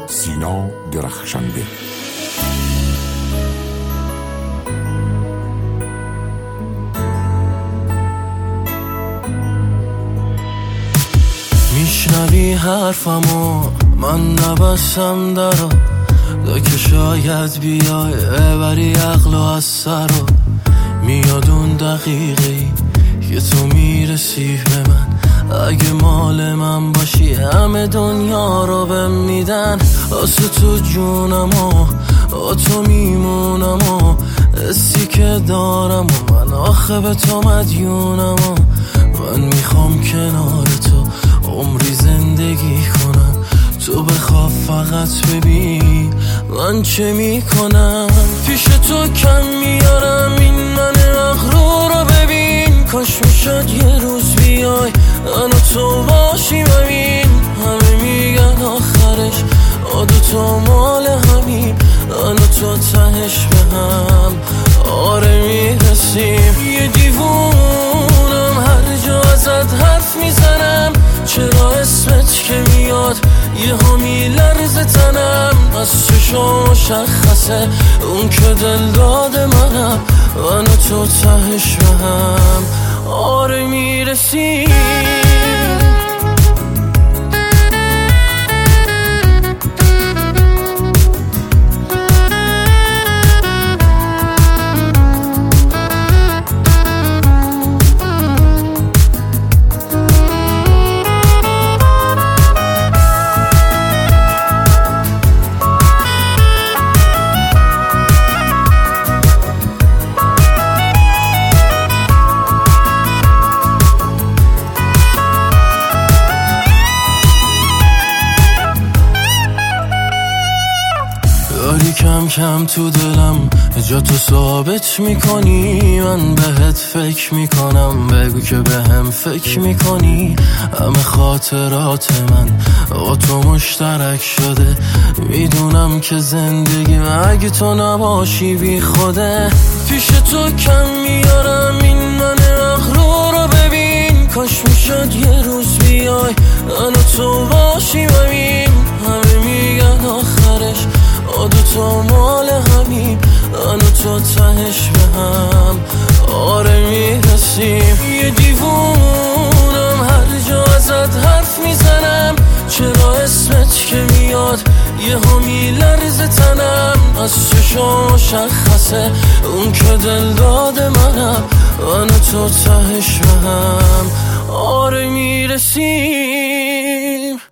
سینا درخشنده. میشنوی حرفمو من نبستم درو که شاید بیای بری عقل و از سرو. میاد اون دقیقه‌ای که تو میرسی به من، اگه مال من باشی همه دنیا رو بهم میدن. واسه تو جونم و تو میمونم و حسی که دارم و من آخه به تو مدیونم و من میخوام کنار تو عمری زندگی کنم. تو بخواه فقط ببین من چه میکنم. پیش تو کم میارم این من مغرور رو ببین. کاش میشد یه روز بیای من و تو باشیم همین. همه میگن آخرش دوتا مال همین. من و تو تهش به هم آره میرسیم. یه دیوونم هر جا ازت حرف میزنم. چرا اسمت که میاد یه ها میلرزه تنم. از چشم مشخصه اون که دل داده منم. من و تو تهش به هم آره میرسیم. داری کم کم تو دلم جا تو ثابت میکنی. من بهت فکر میکنم بگو که به هم فکر میکنی. همه خاطرات من با تو مشترک شده. میدونم که زندگی اگه تو نباشی بی خوده. پیش تو کم میارم این من مغرور رو ببین. کاش میشد یه روز بیای من و تو باشیم همین. همه میگن آخرش دوتا مال همین. من و تو تهش به هم آره میرسیم. یه دیوونم هر جا ازت حرف میزنم. چرا اسمت که میاد یه ها میلرزه تنم. از چشم مشخصه اون که دل داده منم. من و تو تهش به هم آره میرسیم.